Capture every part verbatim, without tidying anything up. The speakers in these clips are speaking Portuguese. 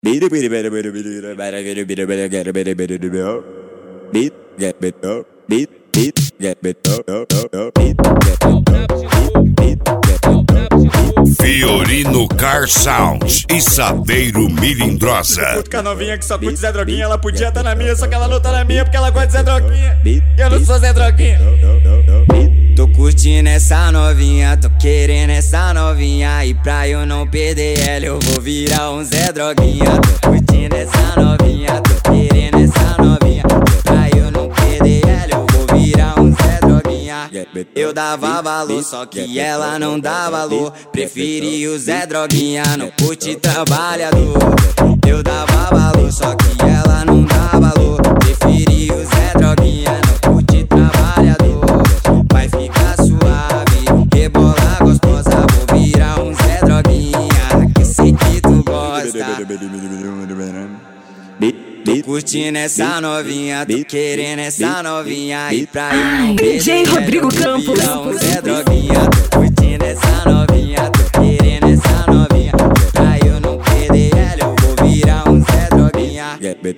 Fiorino Car Sound e Saveiro Milindrosa. Puto com a novinha que só curte Zé Droguinha. Ela podia estar na minha, só que ela não tá na minha porque ela gosta de Zé Droguinha. Eu não sou Zé Droguinha. Tô curtindo essa novinha, tô querendo essa novinha. E pra eu não perder ela eu vou virar um Zé Droguinha. Tô curtindo essa novinha, tô querendo essa novinha. Pra eu não perder ela eu vou virar um Zé Droguinha. Eu dava valor, só que ela não dá valor. Preferi o Zé Droguinha, não curte trabalhador. Eu dava valor, só que ela não dá valor. Preferi o Zé Droguinha, não curte trabalhador. Vai ficar suave, rebola gostosa. Vou virar um Zé Droguinha, que sei que tu gosta. Tô curtindo essa novinha, tô querendo essa novinha. E pra eu não perder D J Rodrigo ela, eu vou Campos. virar um Zé Droguinha. Tô curtindo essa novinha, tô querendo essa novinha. Pra eu não perder ela, eu vou virar um Zé Droguinha.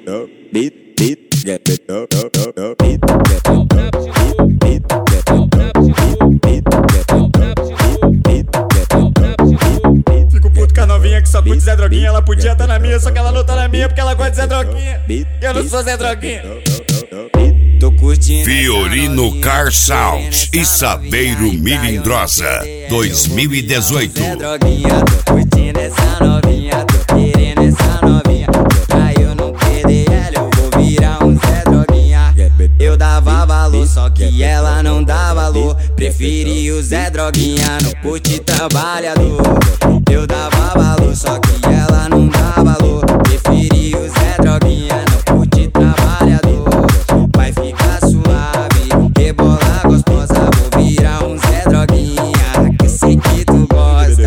Fico puto com a novinha que só curte Zé Droguinha. Ela podia estar na minha, só que ela não tá na minha porque ela gosta de Zé Droguinha. Eu não sou Zé Droguinha. Tô curtindo Fiorino Car Sound e Saveiro Milindrosa dois mil e dezoito. Zé Droguinha, tô curtindo essa novinha, tô querendo essa novinha. Pra eu não perder ela, eu vou virar um Zé Droguinha. Eu dava valor, só que ela não dá valor. Preferi o Zé Droguinha, não curte trabalhador. Eu dava valor, só que ela não dá valor. Preferi o Zé Droguinha, não curte trabalhador. Vai ficar suave, rebola gostosa. Vou virar um Zé Droguinha, que sei que tu gosta.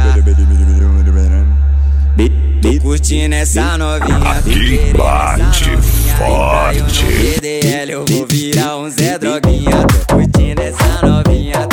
Tô curtindo essa novinha, Aqui bate forte. perder ela, eu vou virar um Zé Droguinha. Tô curtindo essa novinha,